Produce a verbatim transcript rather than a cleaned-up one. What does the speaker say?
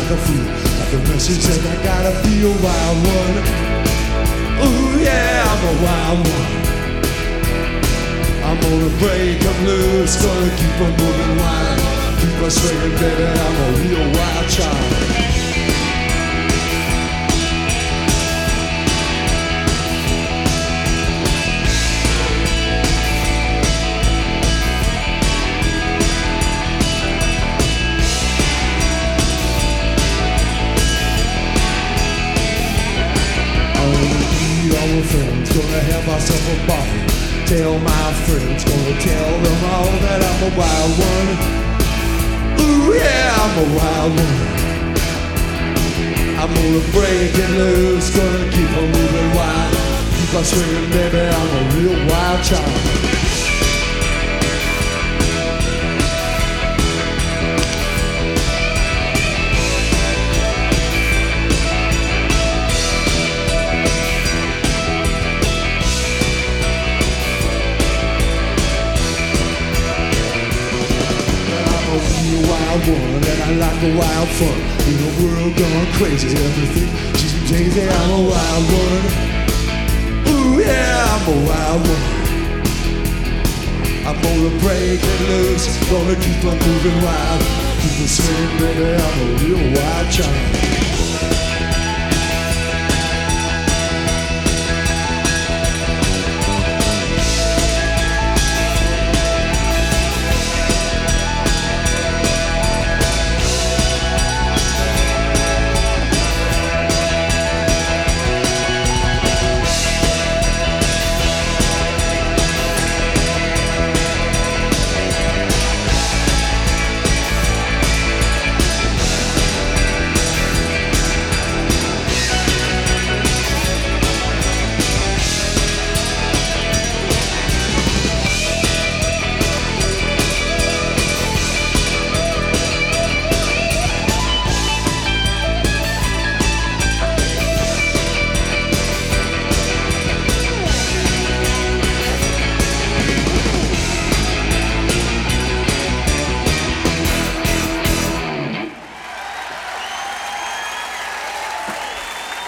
like a fool. Like the message said, I gotta be a wild one. Ooh yeah, I'm a wild one. I'm gonna break 'em loose, gonna keep 'em moving wild. Keep on swinging, baby, I'm a real wild child. Our friends, gonna have myself a party. Tell my friends, gonna tell them all that I'm a wild one. Ooh yeah, I'm a wild one. I'm gonna break it loose, gonna keep on moving wild. Keep on swinging, baby, I'm a real wild child. Wild one, and I like a wild fun. In a world gone crazy, everything seems crazy. I'm a wild one. Ooh yeah, I'm a wild one. I'm gonna break it loose, gonna keep on moving wild. Keep on swinging, baby, I'm a real wild child.